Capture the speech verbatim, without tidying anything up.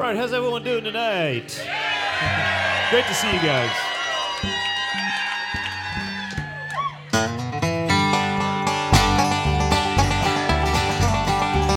right, how's everyone doing tonight? Great to see you guys.